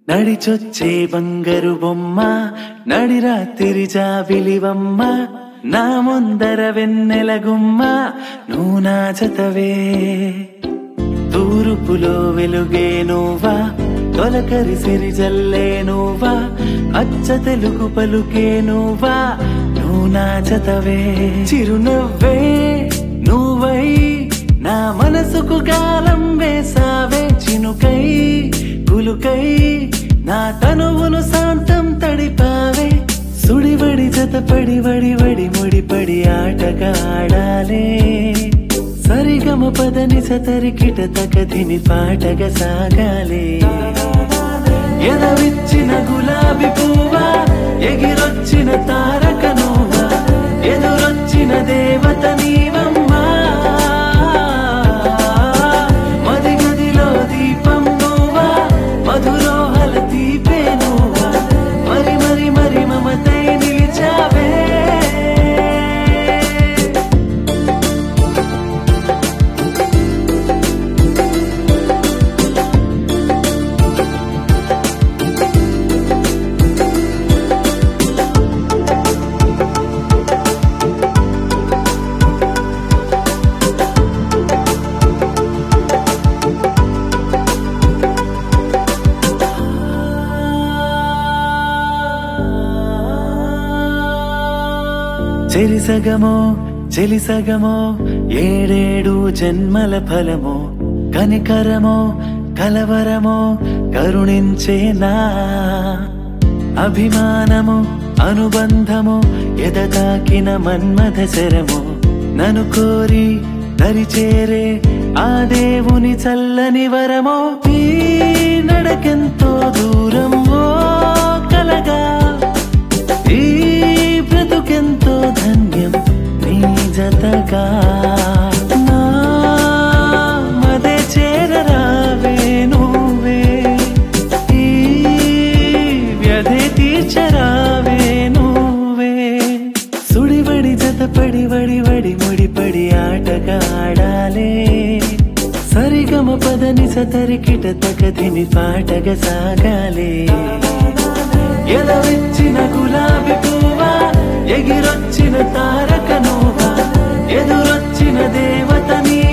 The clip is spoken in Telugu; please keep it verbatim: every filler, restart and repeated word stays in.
నడిచొచ్చే బంగారు బొమ్మ నడిరాత్రి జాబిలివమ్మ నా ముందర వెన్నెల గుమ్మ నువ్వు నా జతవే తూరుపులో వెలుగే నువ్వా తొలకరి సిరి జల్లే నువ్వా అచ్చ తెలుగు పలుకే నువ్వా నువ్వు నా జతవే చిరునవ్వే నువ్వై నా మనసుకు గాలం వేసావే చినుకై కులుకై నా తనువును శాంతం తడిపావే సుడివడి జతపడి వడి వడి ముడిపడి ఆటగా ఆడాలే సరిగమ పదని సతరికిట తకదిని పాటగా సాగాలే ఎదవిచ్చిన గులాబీ పువ్వా ఎగిరొచ్చిన తారక నువ్వా ఎదురొచ్చిన దేవత నీవమ్మా మది గదిలో దీపం నువ్వా మధురోహల దీపే నువ్వా మరి మరి మరి మమతై నిలిచావే చెరిసగమో చెలిసగమో ఏడేడు జన్మల ఫలమో కనికరమో కలవరమో కరుణించేనా అభిమానము అనుబంధము ఎదతాకిన మన్మథ శరమో నన్ను కోరి దరిచేరే ఆ దేవుని చల్లని వరమో ఈ నడకెంతో దూరమో కలగా ఈ బ్రతుకెంతో ధన్యం నీ జతగా నా మదే చేరరావే నువ్వే ఈ వ్యధే తీర్చరావే నువ్వే సుడివడి జతపడి వడి వడి ముడిపడి ఆటగా ఆడాలే సరిగమ పదని సతరికిట తకదిని పాటగా సాగాలే ఎదవిచ్చిన గులాబీ పువ్వా ఎగిరొచ్చిన తారక నువ్వా ఎదురొచ్చిన దేవత నీ